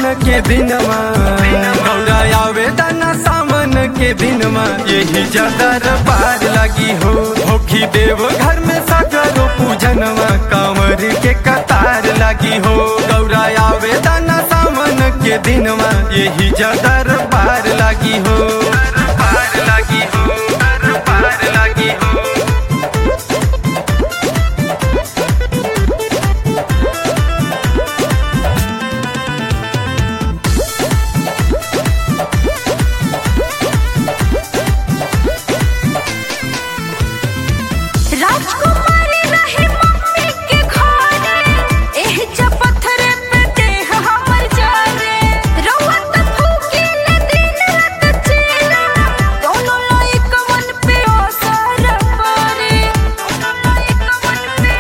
के दिनमा गौरा आवे दाना सावन के दिनमा यही जदर पार लगी हो होखी देव घर में सगरो पूजनवा कांवर के कतार लगी हो गौरा आवे दाना सावन के दिनमा यही जदर पार लगी हो पार लगी हो पार लगी हो। राजकुमारी रहे मम्मी के घरे एह पत्थर पे देह हमर जारे रउत फूकिल दिन रात चेला दोनों लायक मन पे असर पड़े दोनों लायक मन पे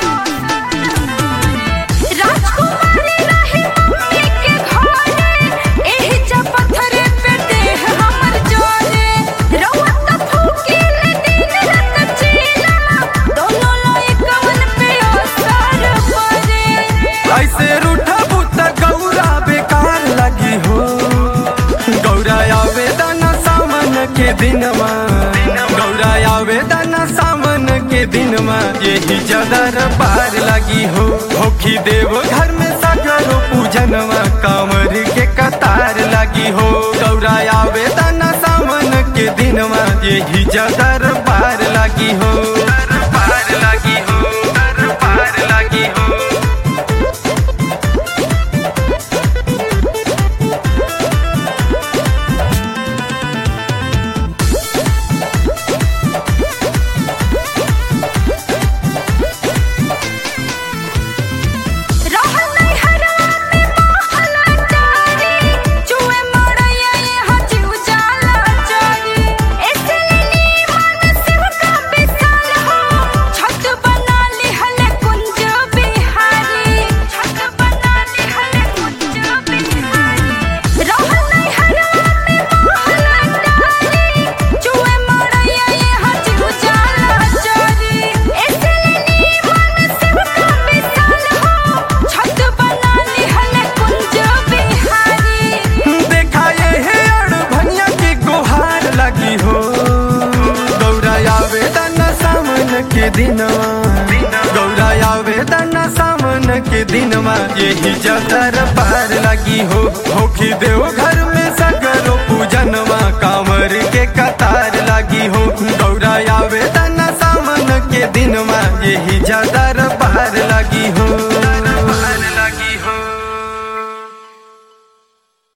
राजकुमारी रहे मम्मी के घरे एह पत्थर पे देह हमर जारे रउत फूकिल दिन रात चेला दोनों लायक मन पे असर पड़े। ऐसे रूठा बुता गौरा बेकार लगी हो गौरा आवे दाना सावन के दिनमा गौरा आवे दाना सावन के दिनमा यही जदर पार लगी हो होखी देव घर में सगरो पूजनवा कांवर के कतार लगी हो गौरा आवे दाना सावन के दिनमा यही जदर पार लगी हो पार लगी हो पार लगी हो। रहल नहीं हरवा में महला डारी चुए मड़ैया यहाँ जीव जाला जारी ऐसे नीमन शिव का विशाल हो छत बना लिहले कुंज बिहारी छत बना लिहले कुंज बिहारी रहल नहीं हरवा में महला डारी चुए मड़ैया यहाँ जीव जाला जारी ऐसे नीमन शिव का विशाल हो छत बना लिहले कुंज बिहारी। देखा ये है अड़भनिया की गुहार लगी हो गौरा आवे दाना सावन के दिनवा गौरा आवे दाना सावन के दिनवा यही जदर पार लगी हो होखी देव घर में सगरो पूजनवा कांवर के कतार लगी हो गौरा आवे दाना सावन के दिनवा यही जदर